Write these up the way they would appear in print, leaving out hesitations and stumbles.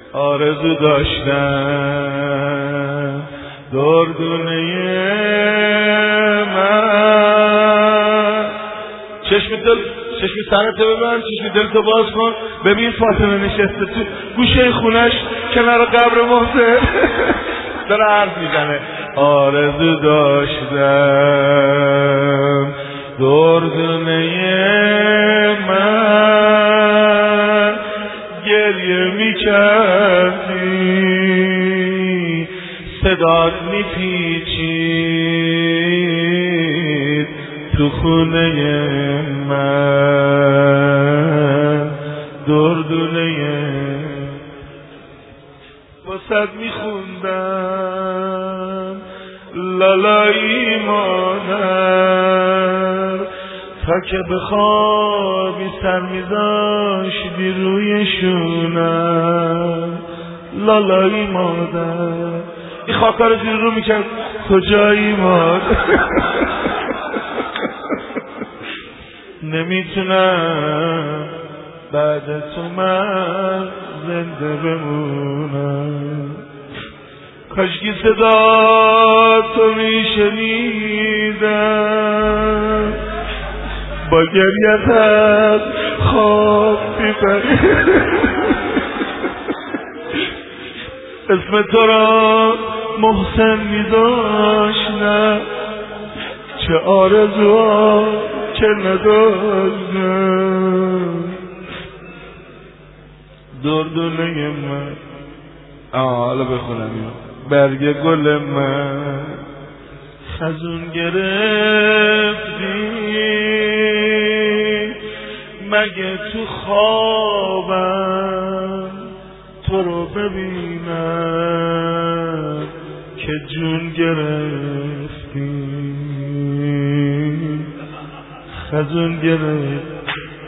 آرزو داشتم دردونه من. چشم سرتو ببند، چشم دلتو باز کن، ببین فاطمه نشسته تو گوشه خونش کنار قبر محسن داره حرف میزنه. آرزو داشتم دردونه من، گریه میکردی صدات میپیچید تو خونه من، دردونه واسد میخوندم لالایی مادر، تا که بخوابی سر میذاشتی روی شونم. لالایی مادر، این خاکا رو زیر رو میکرد کجایی مادر؟ نمیتونم بعد تو من زنده بمونم. کاشکی صدا تو میشنیدم، با گریت از خواب میپرید. اسم تو را محسن میداشتم، چه آرزوها که نداشتم. دردونه من، حالا بخونم اینو. برگ گل من خزون گرفتی، مگه تو خوابم تو رو ببینم که جون گرفتی. خزون گرفت.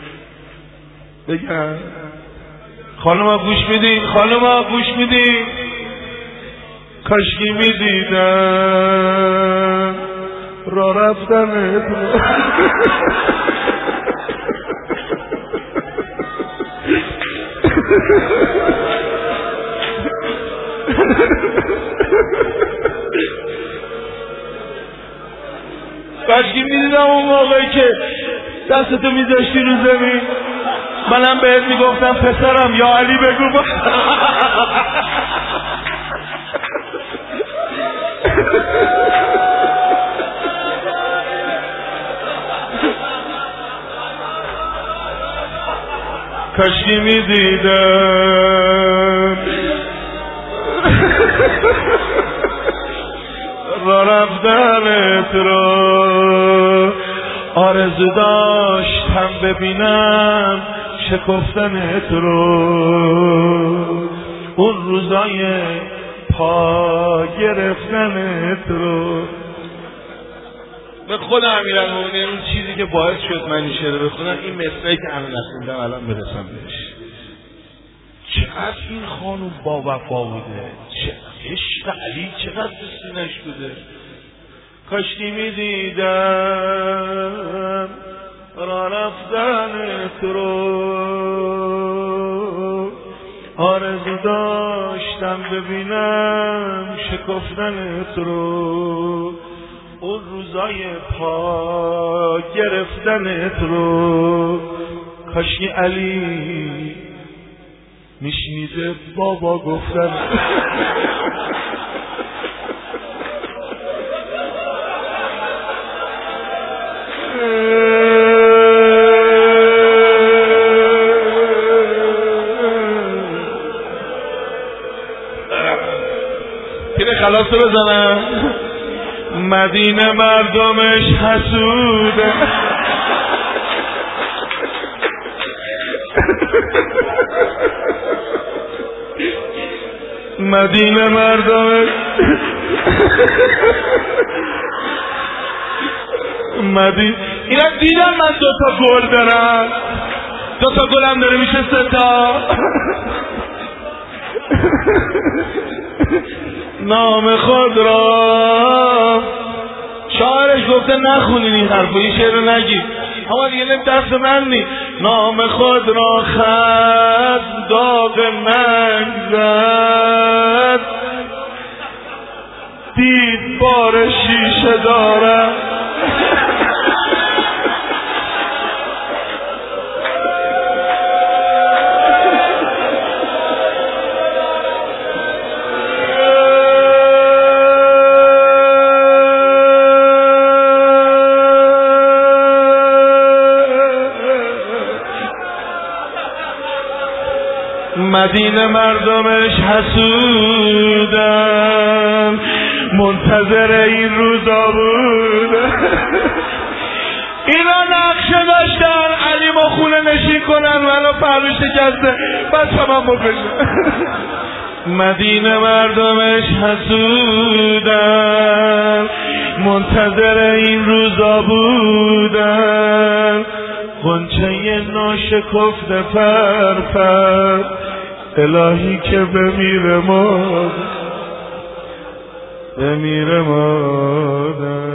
بگم خانم گوش میدین؟ خانم گوش میدین؟ کاشکی میدیدم را رفتنت کاشکی میدیدم اون موقعی که دستتو میذاشتی رو زمین، منم بهت میگفتم پسرم یا علی بگو با کاشکی میدیدم را رفتنت رو، آرزو داشتم ببینم شکفتنت رو. اون روزای پا گرفتنت رو. به خود امیرالمومنین اون چیزی که باعث شد من این شعر بخونم این مصرعی که الان نخوندم الان برسم بهش. چقدر این خانوم با وفا بوده، عشق علی چقدر سینش بوده. کاشکی میدیدم را رفتنت رو، آرزو داشتم ببینم شکفتنت رو. اون روزای پا گرفتنت رو. کاشکی علی میشنیده بابا گفتن اینه خلاص رو بزنم. مدینه مردمش حسوده، مدینه مردمش اینا دیدم من دوتا گل دارم، دوتا گلم داره میشه 3 تا. نام خود را شاعرش گفته نخونین این حرفو، این شعر رو نگید. اما دیگه نمی دست من نی. نام خود را خط داغ نگذد، دید بار شیشه دارم. مدینه مردمش حسودن، منتظر این روزا بودن. اینا نقشه داشتن علی ما خونه نشین کنن، منو پروش شکسته بچه من بکشن. مدینه مردمش حسودن، منتظر این روزا بودن. غنچه ناشکفته پرپر، الهی که بمیره مادر، بمیره مادر.